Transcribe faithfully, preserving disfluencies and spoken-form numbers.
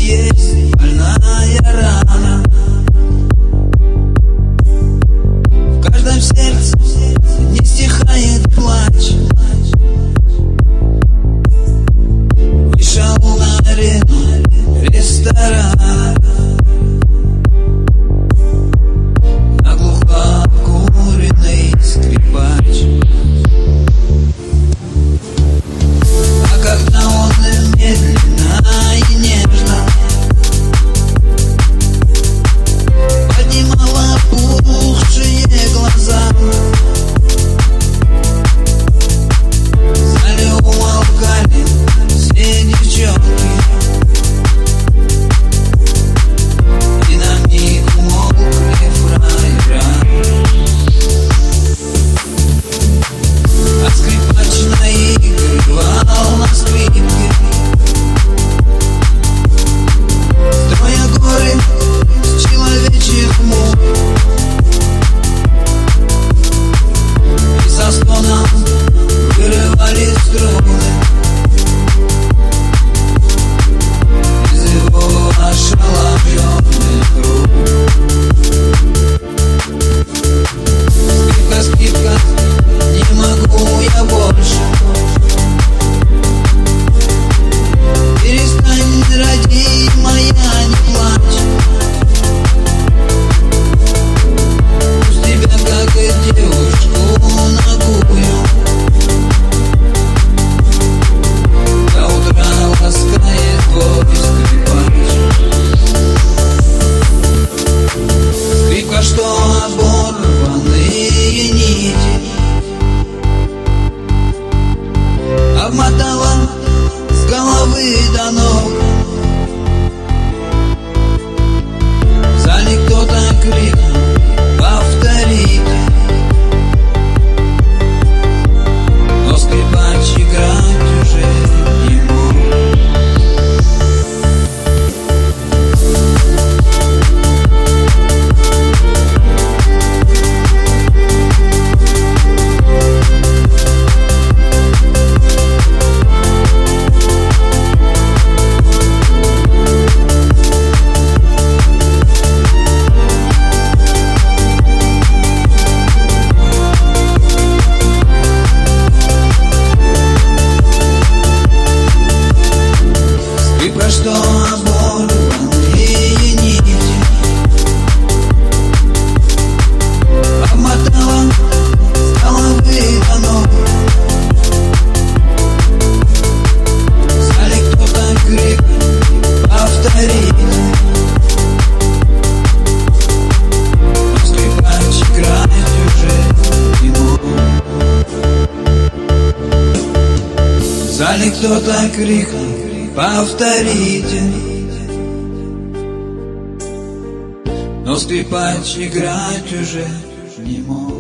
есть больная рана. В каждом сердце не стихает плач. Вышел на арену ресторана, наглухо обкуренный скрипач. А когда он медленно и нежно поднимал опухшие глаза, в зале умолкали все девчонки, и на миг умолкли фраера. А скрипач наигрывал на скрипке, строя горы с человечьих мук, и со стоном вырывали струны из его ошеломленных рук. Скрипка, скрипка, не могу я больше. Перестань, родимая, не плачь. Пусть тебя, как и девушку нагую, до утра ласкает твой скрипач. Скрипка, что оборванные нити обмотала с головы до ног. В зале кто-то крикнул: повторите. Но скрипач играть уже не мог. Скрипка, что оборванные нити обмотала с головы до ног. В зале кто-то крикнул: повторите. Но скрипач играть уже не мог. В зале кто-то крикнул: повторите. Но скрипач играть уже не мог.